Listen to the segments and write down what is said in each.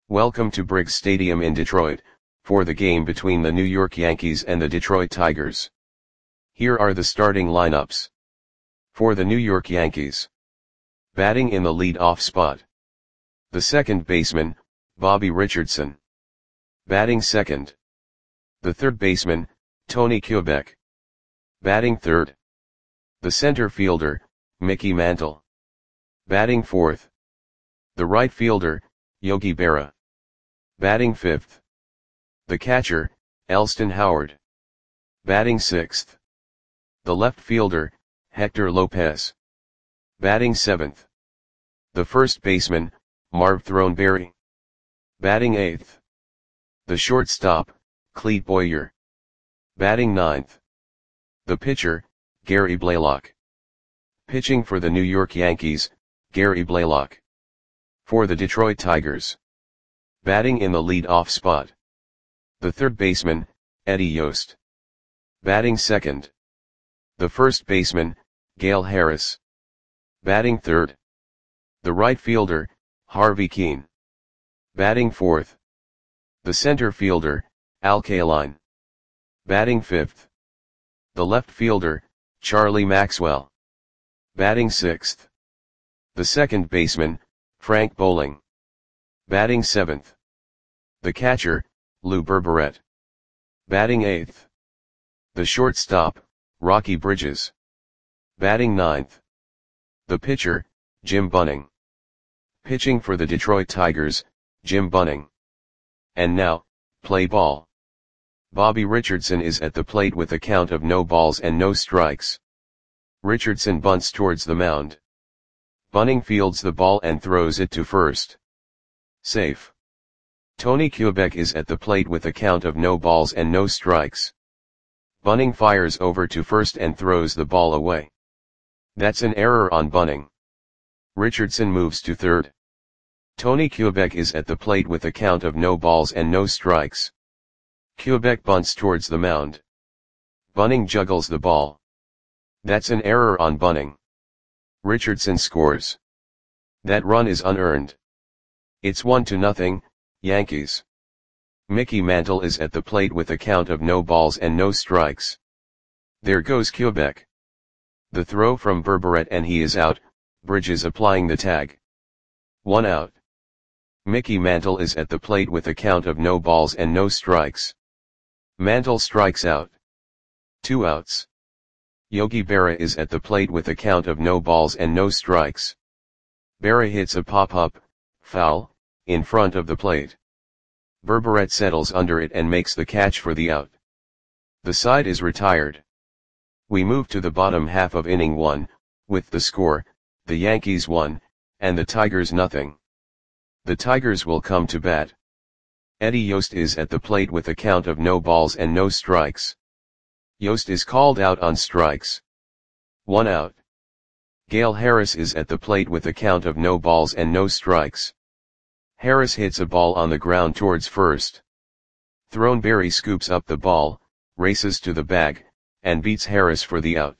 Welcome to Briggs Stadium in Detroit, for the game between the New York Yankees and the Detroit Tigers. Here are the starting lineups. For the New York Yankees. Batting in the lead-off spot. The second baseman, Bobby Richardson. Batting second. The third baseman, Tony Kubek. Batting third. The center fielder, Mickey Mantle. Batting fourth. The right fielder, Yogi Berra. Batting fifth. The catcher, Elston Howard. Batting sixth. The left fielder, Hector Lopez. Batting seventh. The first baseman, Marv Throneberry. Batting eighth. The shortstop, Clete Boyer. Batting ninth. The pitcher, Gary Blaylock. Pitching for the New York Yankees, Gary Blaylock. For the Detroit Tigers. Batting in the lead-off spot. The third baseman, Eddie Yost. Batting second. The first baseman, Gale Harris. Batting third. The right fielder, Harvey Kuenn. Batting fourth. The center fielder, Al Kaline. Batting fifth. The left fielder, Charlie Maxwell. Batting sixth. The second baseman, Frank Bowling. Batting seventh. The catcher, Lou Berberet. Batting eighth. The shortstop, Rocky Bridges. Batting ninth. The pitcher, Jim Bunning. Pitching for the Detroit Tigers, Jim Bunning. And now, play ball. Bobby Richardson is at the plate with a count of no balls and no strikes. Richardson bunts towards the mound. Bunning fields the ball and throws it to first. Safe. Tony Kubek is at the plate with a count of no balls and no strikes. Bunning fires over to first and throws the ball away. That's an error on Bunning. Richardson moves to third. Tony Kubek is at the plate with a count of no balls and no strikes. Kubek bunts towards the mound. Bunning juggles the ball. That's an error on Bunning. Richardson scores. That run is unearned. It's 1-0, Yankees. Mickey Mantle is at the plate with a count of no balls and no strikes. There goes Kubek. The throw from Berberet and he is out, Bridges applying the tag. 1 out. Mickey Mantle is at the plate with a count of no balls and no strikes. Mantle strikes out. 2 outs. Yogi Berra is at the plate with a count of no balls and no strikes. Berra hits a pop-up, foul, in front of the plate. Berberet settles under it and makes the catch for the out. The side is retired. We move to the bottom half of inning 1, with the score, the Yankees 1, and the Tigers nothing. The Tigers will come to bat. Eddie Yost is at the plate with a count of no balls and no strikes. Yost is called out on strikes. 1 out. Gale Harris is at the plate with a count of no balls and no strikes. Harris hits a ball on the ground towards first. Throneberry scoops up the ball, races to the bag, and beats Harris for the out.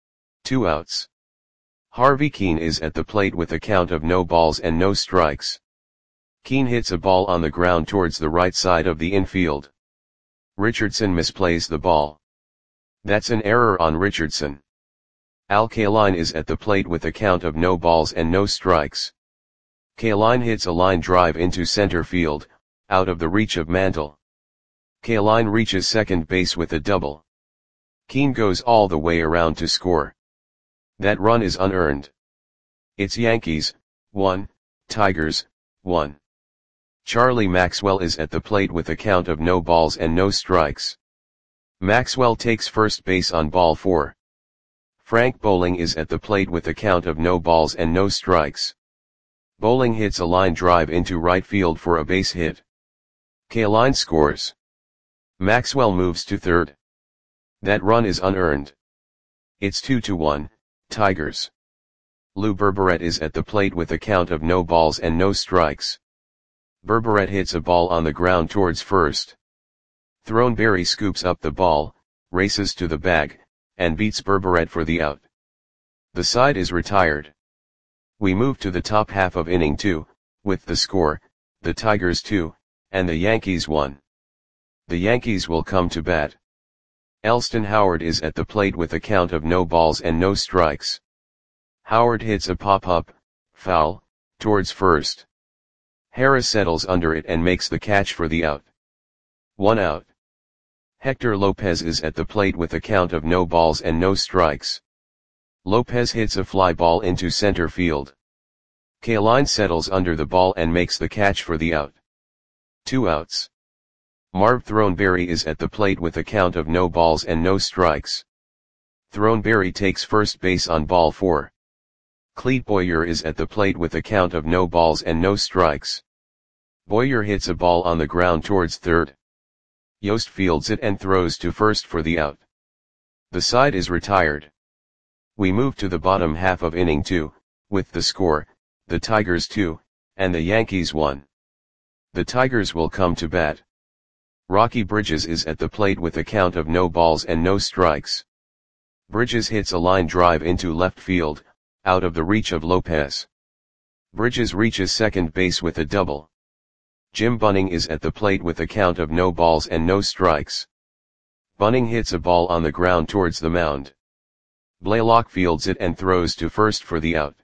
2 outs. Harvey Kuenn is at the plate with a count of no balls and no strikes. Kuenn hits a ball on the ground towards the right side of the infield. Richardson misplays the ball. That's an error on Richardson. Al Kaline is at the plate with a count of no balls and no strikes. Kaline hits a line drive into center field, out of the reach of Mantle. Kaline reaches second base with a double. Kuenn goes all the way around to score. That run is unearned. It's Yankees, 1, Tigers, 1. Charlie Maxwell is at the plate with a count of no balls and no strikes. Maxwell takes first base on ball 4. Frank Bowling is at the plate with a count of no balls and no strikes. Bowling hits a line drive into right field for a base hit. Kaline scores. Maxwell moves to third. That run is unearned. It's 2-1, Tigers. Lou Berberet is at the plate with a count of no balls and no strikes. Berberet hits a ball on the ground towards first. Throneberry scoops up the ball, races to the bag, and beats Berberet for the out. The side is retired. We move to the top half of inning 2, with the score, the Tigers 2, and the Yankees 1. The Yankees will come to bat. Elston Howard is at the plate with a count of no balls and no strikes. Howard hits a pop-up, foul, towards first. Harris settles under it and makes the catch for the out. 1 out. Hector Lopez is at the plate with a count of no balls and no strikes. Lopez hits a fly ball into center field. Kaline settles under the ball and makes the catch for the out. 2 outs. Marv Throneberry is at the plate with a count of no balls and no strikes. Throneberry takes first base on ball 4. Clete Boyer is at the plate with a count of no balls and no strikes. Boyer hits a ball on the ground towards third. Yost fields it and throws to first for the out. The side is retired. We move to the bottom half of inning 2, with the score, the Tigers 2, and the Yankees 1. The Tigers will come to bat. Rocky Bridges is at the plate with a count of no balls and no strikes. Bridges hits a line drive into left field, out of the reach of Lopez. Bridges reaches second base with a double. Jim Bunning is at the plate with a count of no balls and no strikes. Bunning hits a ball on the ground towards the mound. Blaylock fields it and throws to first for the out.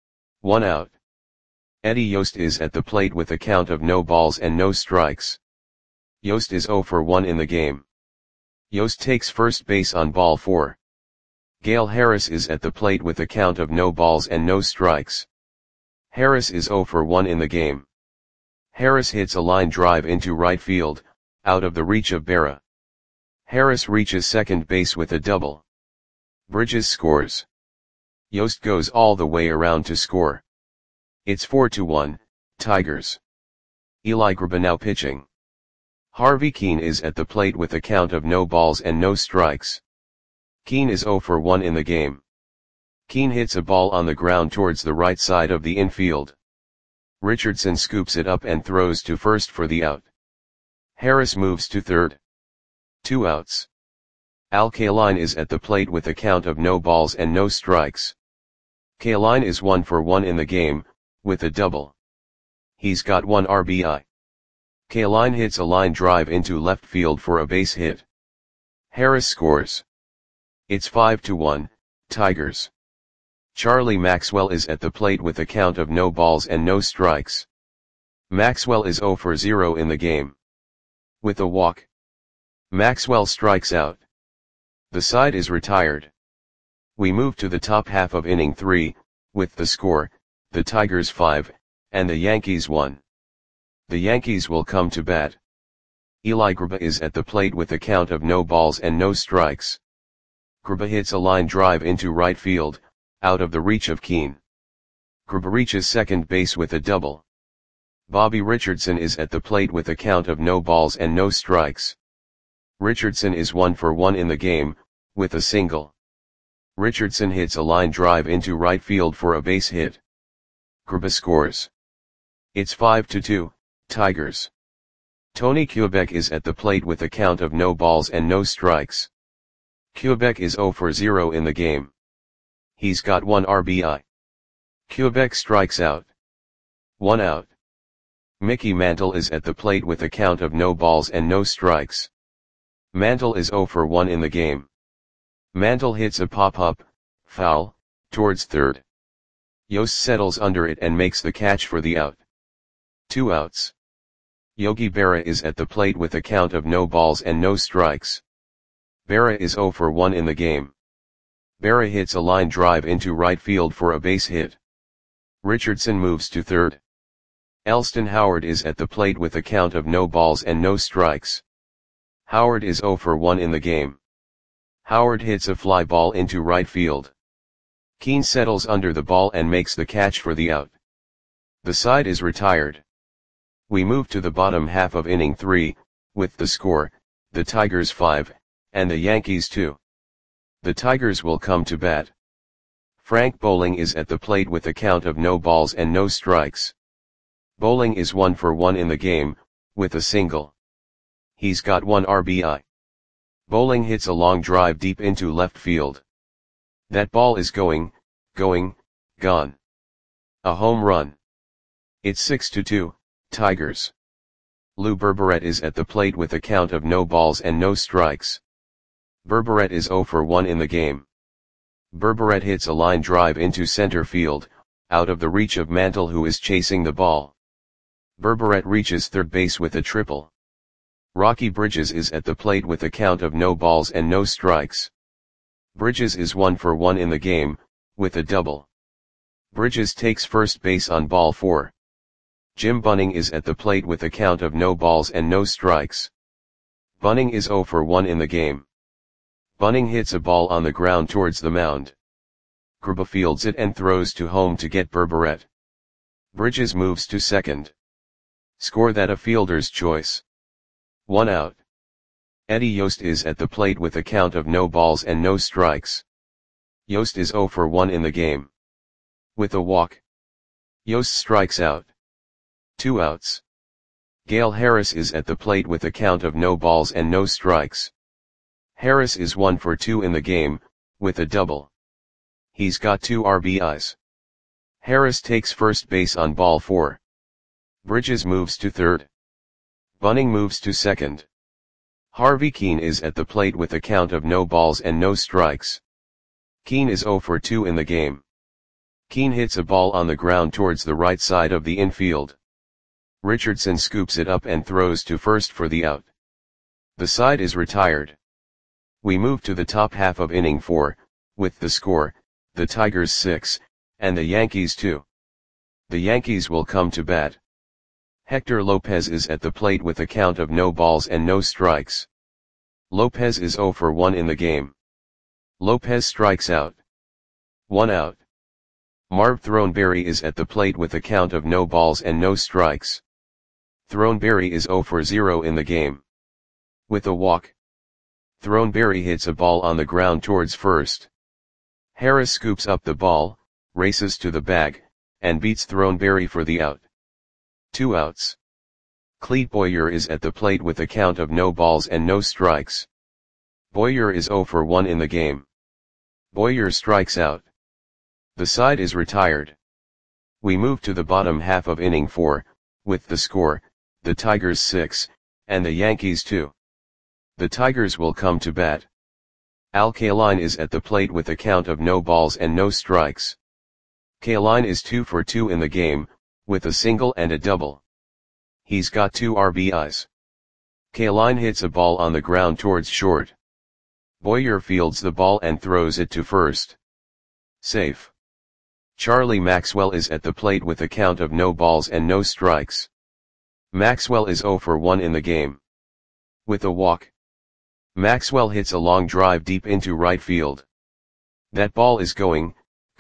1 out. Eddie Yost is at the plate with a count of no balls and no strikes. Yost is 0 for 1 in the game. Yost takes first base on ball 4. Gale Harris is at the plate with a count of no balls and no strikes. Harris is 0 for 1 in the game. Harris hits a line drive into right field, out of the reach of Berra. Harris reaches second base with a double. Bridges scores. Yost goes all the way around to score. It's 4-1, Tigers. Eli Grba now pitching. Harvey Keene is at the plate with a count of no balls and no strikes. Keene is 0 for 1 in the game. Keene hits a ball on the ground towards the right side of the infield. Richardson scoops it up and throws to first for the out. Harris moves to third. 2 outs. Al Kaline is at the plate with a count of no balls and no strikes. Kaline is 1 for 1 in the game, with a double. He's got 1 RBI. Kaline hits a line drive into left field for a base hit. Harris scores. It's 5-1, Tigers. Charlie Maxwell is at the plate with a count of no balls and no strikes. Maxwell is 0 for 0 in the game. With a walk. Maxwell strikes out. The side is retired. We move to the top half of inning 3, with the score, the Tigers 5, and the Yankees 1. The Yankees will come to bat. Eli Grba is at the plate with a count of no balls and no strikes. Grba hits a line drive into right field, out of the reach of Keene. Grba reaches second base with a double. Bobby Richardson is at the plate with a count of no balls and no strikes. Richardson is 1 for 1 in the game, with a single. Richardson hits a line drive into right field for a base hit. Grba scores. It's 5-2, Tigers. Tony Kubek is at the plate with a count of no balls and no strikes. Kubek is 0 for 0 in the game. He's got 1 RBI. Kubek strikes out. 1 out. Mickey Mantle is at the plate with a count of no balls and no strikes. Mantle is 0 for 1 in the game. Mantle hits a pop-up, foul, towards third. Yost settles under it and makes the catch for the out. 2 outs. Yogi Berra is at the plate with a count of no balls and no strikes. Berra is 0 for 1 in the game. Berra hits a line drive into right field for a base hit. Richardson moves to third. Elston Howard is at the plate with a count of no balls and no strikes. Howard is 0 for 1 in the game. Howard hits a fly ball into right field. Keene settles under the ball and makes the catch for the out. The side is retired. We move to the bottom half of inning 3, with the score, the Tigers 5, and the Yankees 2. The Tigers will come to bat. Frank Bowling is at the plate with a count of no balls and no strikes. Bowling is 1 for 1 in the game, with a single. He's got 1 RBI. Bowling hits a long drive deep into left field. That ball is going, gone. A home run. It's 6-2, Tigers. Lou Berberet is at the plate with a count of no balls and no strikes. Berberet is 0 for 1 in the game. Berberet hits a line drive into center field, out of the reach of Mantle, who is chasing the ball. Berberet reaches third base with a triple. Rocky Bridges is at the plate with a count of no balls and no strikes. Bridges is 1 for 1 in the game, with a double. Bridges takes first base on ball 4. Jim Bunning is at the plate with a count of no balls and no strikes. Bunning is 0 for 1 in the game. Bunning hits a ball on the ground towards the mound. Grba fields it and throws to home to get Berberet. Bridges moves to second. Score that a fielder's choice. 1 out. Eddie Yost is at the plate with a count of no balls and no strikes. Yost is 0 for 1 in the game. With a walk, Yost strikes out. 2 outs. Gale Harris is at the plate with a count of no balls and no strikes. Harris is 1 for 2 in the game, with a double. He's got 2 RBIs. Harris takes first base on ball 4. Bridges moves to third. Bunning moves to second. Harvey Keene is at the plate with a count of no balls and no strikes. Keene is 0 for 2 in the game. Keene hits a ball on the ground towards the right side of the infield. Richardson scoops it up and throws to first for the out. The side is retired. We move to the top half of inning 4, with the score, the Tigers 6, and the Yankees 2. The Yankees will come to bat. Hector Lopez is at the plate with a count of no balls and no strikes. Lopez is 0 for 1 in the game. Lopez strikes out. 1 out. Marv Throneberry is at the plate with a count of no balls and no strikes. Throneberry is 0 for 0 in the game. With a walk, Throneberry hits a ball on the ground towards first. Harris scoops up the ball, races to the bag, and beats Throneberry for the out. 2 outs. Clete Boyer is at the plate with a count of no balls and no strikes. Boyer is 0 for 1 in the game. Boyer strikes out. The side is retired. We move to the bottom half of inning 4, with the score, the Tigers 6, and the Yankees 2. The Tigers will come to bat. Al Kaline is at the plate with a count of no balls and no strikes. Kaline is 2 for 2 in the game, with a single and a double. He's got 2 RBIs. Kaline hits a ball on the ground towards short. Boyer fields the ball and throws it to first. Safe. Charlie Maxwell is at the plate with a count of no balls and no strikes. Maxwell is 0 for 1 in the game. With a walk, Maxwell hits a long drive deep into right field. That ball is gone.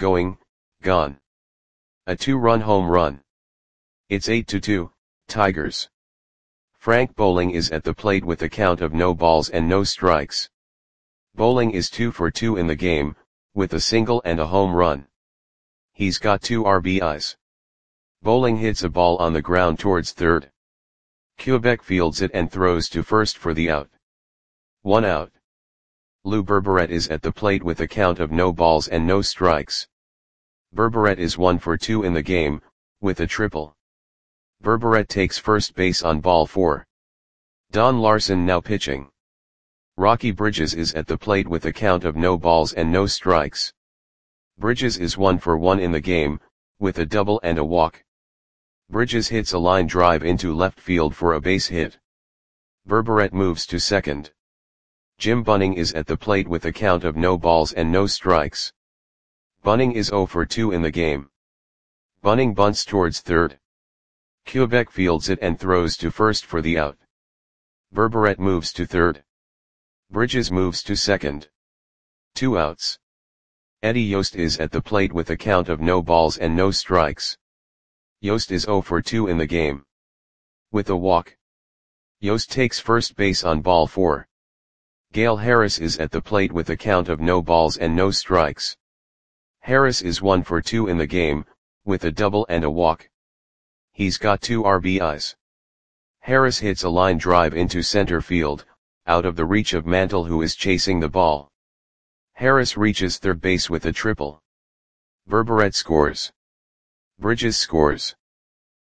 A 2-run home run. It's 8-2, Tigers. Frank Bowling is at the plate with a count of no balls and no strikes. Bowling is 2 for 2 in the game, with a single and a home run. He's got 2 RBIs. Bowling hits a ball on the ground towards third. Quebec fields it and throws to first for the out. 1 out. Lou Berberet is at the plate with a count of no balls and no strikes. Berberet is 1 for 2 in the game, with a triple. Berberet takes first base on ball 4. Don Larson now pitching. Rocky Bridges is at the plate with a count of no balls and no strikes. Bridges is 1 for 1 in the game, with a double and a walk. Bridges hits a line drive into left field for a base hit. Berberet moves to second. Jim Bunning is at the plate with a count of no balls and no strikes. Bunning is 0 for 2 in the game. Bunning bunts towards third. Quebec fields it and throws to first for the out. Berberet moves to third. Bridges moves to second. 2 outs. Eddie Yost is at the plate with a count of no balls and no strikes. Yost is 0 for 2 in the game. With a walk, Yost takes first base on ball 4. Gale Harris is at the plate with a count of no balls and no strikes. Harris is 1 for 2 in the game, with a double and a walk. He's got 2 RBIs. Harris hits a line drive into center field, out of the reach of Mantle, who is chasing the ball. Harris reaches third base with a triple. Berberet scores. Bridges scores.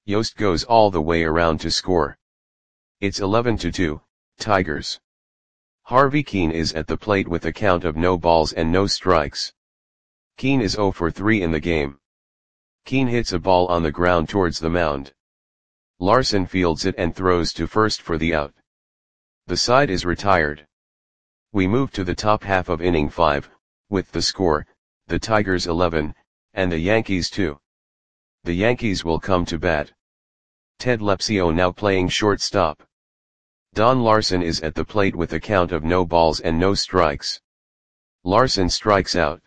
Yost goes all the way around to score. It's 11-2, Tigers. Harvey Keane is at the plate with a count of no balls and no strikes. Keane is 0 for 3 in the game. Keane hits a ball on the ground towards the mound. Larson fields it and throws to first for the out. The side is retired. We move to the top half of inning 5, with the score, the Tigers 11, and the Yankees 2. The Yankees will come to bat. Ted Lepsio now playing shortstop. Don Larson is at the plate with a count of no balls and no strikes. Larson strikes out.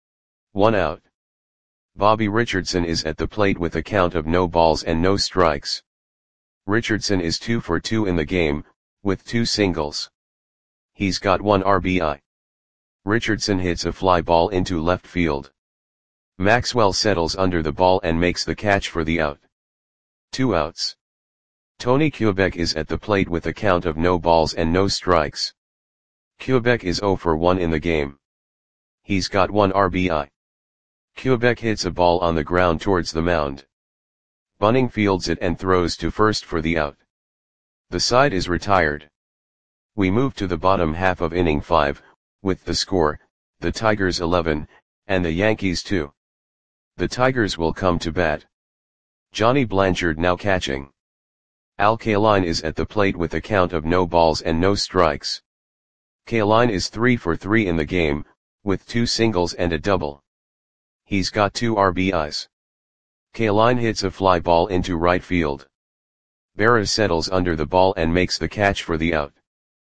1 out. Bobby Richardson is at the plate with a count of no balls and no strikes. Richardson is 2 for 2 in the game, with 2 singles. He's got 1 RBI. Richardson hits a fly ball into left field. Maxwell settles under the ball and makes the catch for the out. 2 outs. Tony Kubek is at the plate with a count of no balls and no strikes. Kubek is 0 for 1 in the game. He's got 1 RBI. Kubek hits a ball on the ground towards the mound. Bunning fields it and throws to first for the out. The side is retired. We move to the bottom half of inning 5, with the score, the Tigers 11, and the Yankees 2. The Tigers will come to bat. Johnny Blanchard now catching. Al Kaline is at the plate with a count of no balls and no strikes. Kaline is 3 for 3 in the game, with 2 singles and a double. He's got 2 RBIs. Kaline hits a fly ball into right field. Berra settles under the ball and makes the catch for the out.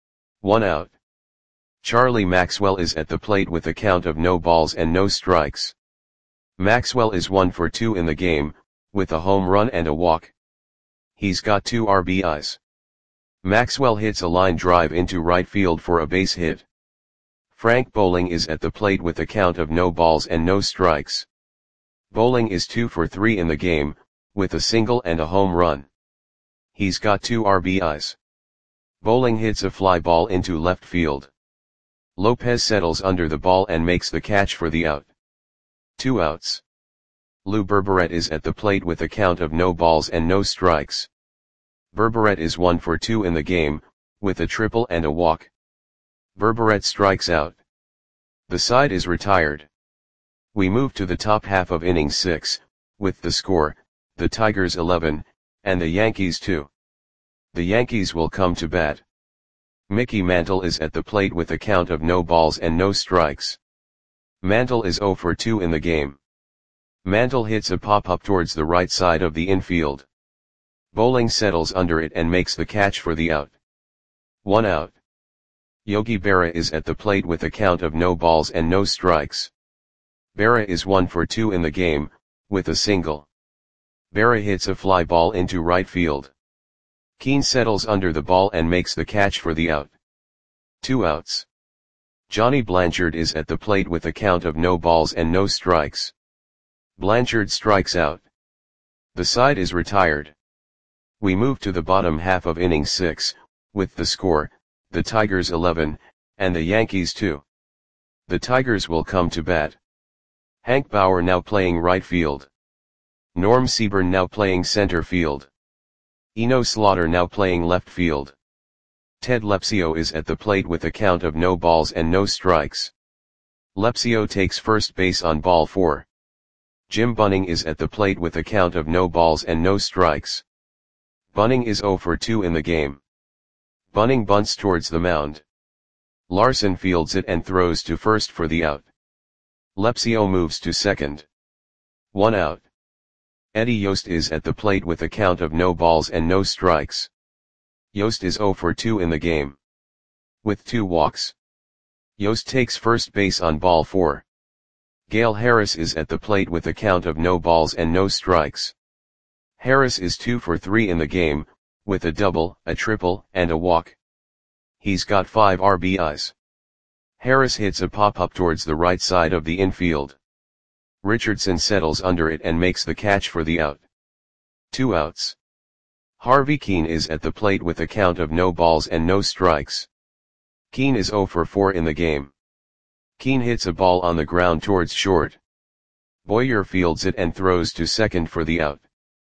1 out. Charlie Maxwell is at the plate with a count of no balls and no strikes. Maxwell is 1 for 2 in the game, with a home run and a walk. He's got 2 RBIs. Maxwell hits a line drive into right field for a base hit. Frank Bowling is at the plate with a count of no balls and no strikes. Bowling is 2 for 3 in the game, with a single and a home run. He's got 2 RBIs. Bowling hits a fly ball into left field. Lopez settles under the ball and makes the catch for the out. 2 outs. Lou Berberet is at the plate with a count of no balls and no strikes. Berberet is 1 for 2 in the game, with a triple and a walk. Berberet strikes out. The side is retired. We move to the top half of inning 6, with the score, the Tigers 11, and the Yankees 2. The Yankees will come to bat. Mickey Mantle is at the plate with a count of no balls and no strikes. Mantle is 0 for 2 in the game. Mantle hits a pop-up towards the right side of the infield. Bowling settles under it and makes the catch for the out. 1 out. Yogi Berra is at the plate with a count of no balls and no strikes. Berra is 1 for 2 in the game, with a single. Berra hits a fly ball into right field. Keane settles under the ball and makes the catch for the out. 2 outs. Johnny Blanchard is at the plate with a count of no balls and no strikes. Blanchard strikes out. The side is retired. We move to the bottom half of inning 6, with the score, the Tigers 11, and the Yankees 2. The Tigers will come to bat. Hank Bauer now playing right field. Norm Seaburn now playing center field. Eno Slaughter now playing left field. Ted Lepsio is at the plate with a count of no balls and no strikes. Lepsio takes first base on ball 4. Jim Bunning is at the plate with a count of no balls and no strikes. Bunning is 0 for 2 in the game. Bunning bunts towards the mound. Larson fields it and throws to first for the out. Lepsio moves to second. 1 out. Eddie Yost is at the plate with a count of no balls and no strikes. Yost is 0 for 2 in the game. With 2 walks. Yost takes first base on ball 4. Gale Harris is at the plate with a count of no balls and no strikes. Harris is 2 for 3 in the game, with a double, a triple, and a walk. He's got 5 RBIs. Harris hits a pop-up towards the right side of the infield. Richardson settles under it and makes the catch for the out. 2 outs. Harvey Keane is at the plate with a count of no balls and no strikes. Keane is 0 for 4 in the game. Keane hits a ball on the ground towards short. Boyer fields it and throws to second for the out.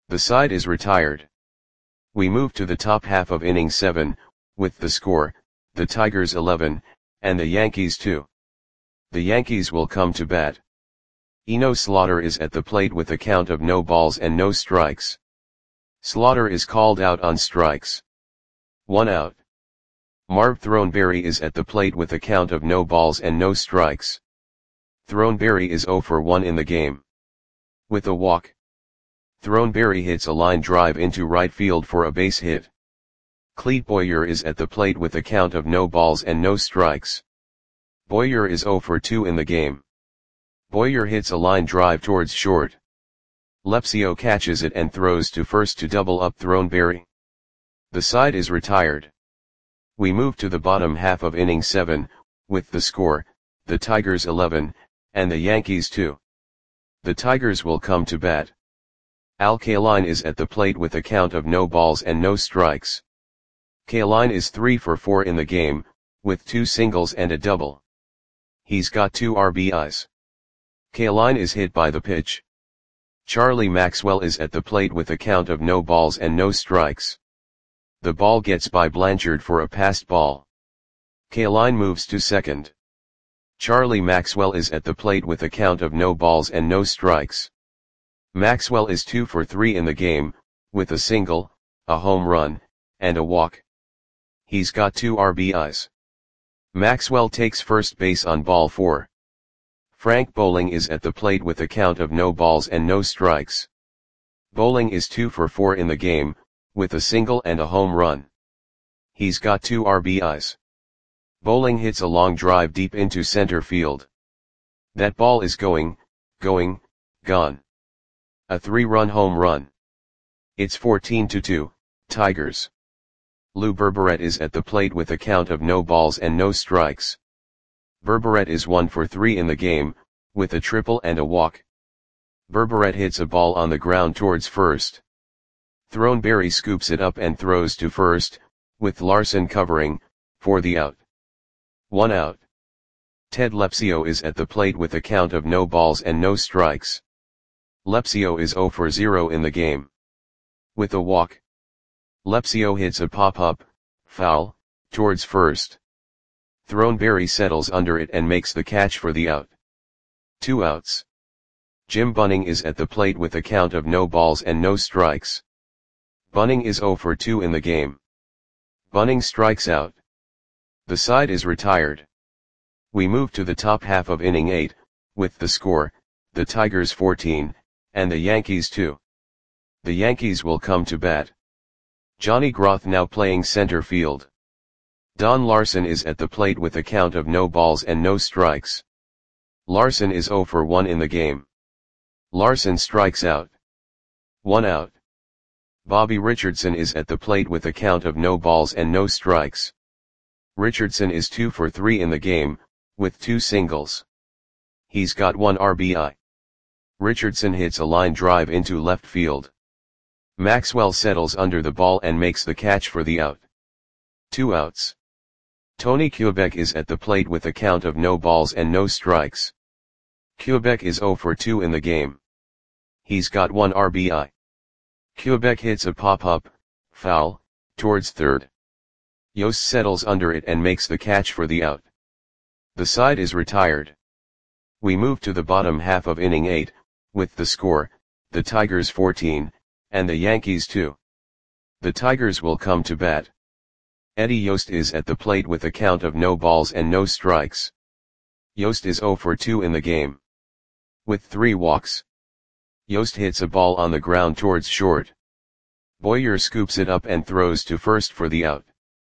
The side is retired. We move to the top half of inning 7, with the score, the Tigers 11, and the Yankees 2. The Yankees will come to bat. Eno Slaughter is at the plate with a count of no balls and no strikes. Slaughter is called out on strikes. 1 out. Marv Throneberry is at the plate with a count of no balls and no strikes. Throneberry is 0 for 1 in the game. With a walk. Throneberry hits a line drive into right field for a base hit. Clete Boyer is at the plate with a count of no balls and no strikes. Boyer is 0 for 2 in the game. Boyer hits a line drive towards short. Lepsio catches it and throws to first to double up Throneberry. The side is retired. We move to the bottom half of inning 7, with the score, the Tigers 11, and the Yankees 2. The Tigers will come to bat. Al Kaline is at the plate with a count of no balls and no strikes. Kaline is 3 for 4 in the game, with 2 singles and a double. He's got 2 RBIs. Kaline is hit by the pitch. Charlie Maxwell is at the plate with a count of no balls and no strikes. The ball gets by Blanchard for a passed ball. Kaline moves to second. Charlie Maxwell is at the plate with a count of no balls and no strikes. Maxwell is 2 for 3 in the game, with a single, a home run, and a walk. He's got 2 RBIs. Maxwell takes first base on ball 4. Frank Bowling is at the plate with a count of no balls and no strikes. Bowling is 2 for 4 in the game, with a single and a home run. He's got 2 RBIs. Bowling hits a long drive deep into center field. That ball is gone. A 3-run home run. It's 14-2, Tigers. Lou Berberet is at the plate with a count of no balls and no strikes. Berberet is 1 for 3 in the game, with a triple and a walk. Berberet hits a ball on the ground towards first. Throneberry scoops it up and throws to first, with Larson covering, for the out. 1 out. Ted Lepsio is at the plate with a count of no balls and no strikes. Lepsio is 0 for 0 in the game. With a walk. Lepsio hits a pop-up, foul, towards first. Throneberry settles under it and makes the catch for the out. 2 outs. Jim Bunning is at the plate with a count of no balls and no strikes. Bunning is 0 for 2 in the game. Bunning strikes out. The side is retired. We move to the top half of inning 8, with the score, the Tigers 14, and the Yankees 2. The Yankees will come to bat. Johnny Groth now playing center field. Don Larson is at the plate with a count of no balls and no strikes. Larson is 0 for 1 in the game. Larson strikes out. 1 out. Bobby Richardson is at the plate with a count of no balls and no strikes. Richardson is 2 for 3 in the game, with 2 singles. He's got 1 RBI. Richardson hits a line drive into left field. Maxwell settles under the ball and makes the catch for the out. 2 outs. Tony Kubek is at the plate with a count of no balls and no strikes. Kubek is 0 for 2 in the game. He's got 1 RBI. Kubek hits a pop-up, foul, towards third. Yost settles under it and makes the catch for the out. The side is retired. We move to the bottom half of inning 8, with the score, the Tigers 14, and the Yankees 2. The Tigers will come to bat. Eddie Yost is at the plate with a count of no balls and no strikes. Yost is 0 for 2 in the game. With 3 walks. Yost hits a ball on the ground towards short. Boyer scoops it up and throws to first for the out.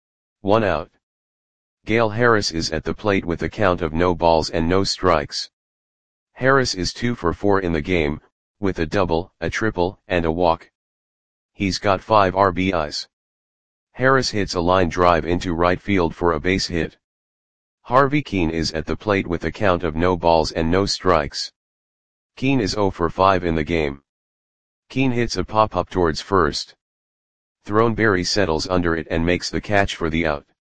1 out. Gale Harris is at the plate with a count of no balls and no strikes. Harris is 2 for 4 in the game, with a double, a triple, and a walk. He's got 5 RBIs. Harris hits a line drive into right field for a base hit. Harvey Keene is at the plate with a count of no balls and no strikes. Keene is 0 for 5 in the game. Keene hits a pop-up towards first. Throneberry settles under it and makes the catch for the out.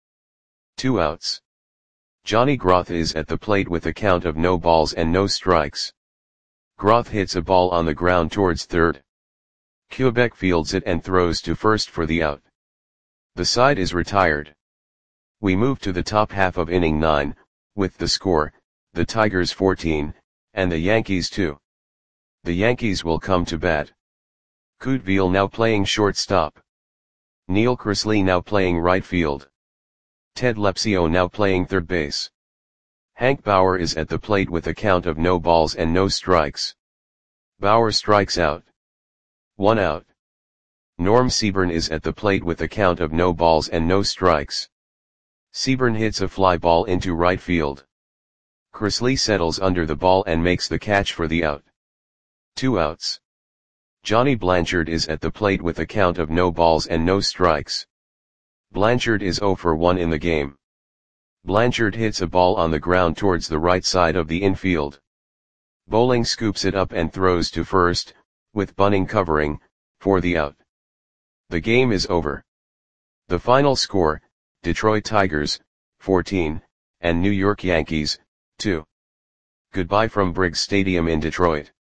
2 outs. Johnny Groth is at the plate with a count of no balls and no strikes. Groth hits a ball on the ground towards third. Quebec fields it and throws to first for the out. The side is retired. We move to the top half of inning 9, with the score, the Tigers 14, and the Yankees 2. The Yankees will come to bat. Couteville now playing shortstop. Neil Chrisley now playing right field. Ted Lepsio now playing third base. Hank Bauer is at the plate with a count of no balls and no strikes. Bauer strikes out. 1 out. Norm Seaburn is at the plate with a count of no balls and no strikes. Seaburn hits a fly ball into right field. Chrisley settles under the ball and makes the catch for the out. 2 outs. Johnny Blanchard is at the plate with a count of no balls and no strikes. Blanchard is 0 for 1 in the game. Blanchard hits a ball on the ground towards the right side of the infield. Bowling scoops it up and throws to first, with Bunning covering, for the out. The game is over. The final score, Detroit Tigers, 14, and New York Yankees, 2. Goodbye from Briggs Stadium in Detroit.